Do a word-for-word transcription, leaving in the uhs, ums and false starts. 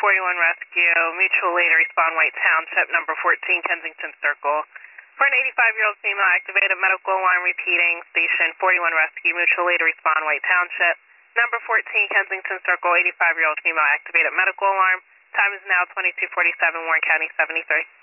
forty-one Rescue, mutual aid to respond White Township, number fourteen Kensington Circle. For an eighty-five-year-old female, activated medical alarm repeating, station forty-one Rescue, mutual aid to respond White Township, number fourteen Kensington Circle, eighty-five-year-old female, activated medical alarm. Time is now twenty-two forty-seven, Warren County seventy-three.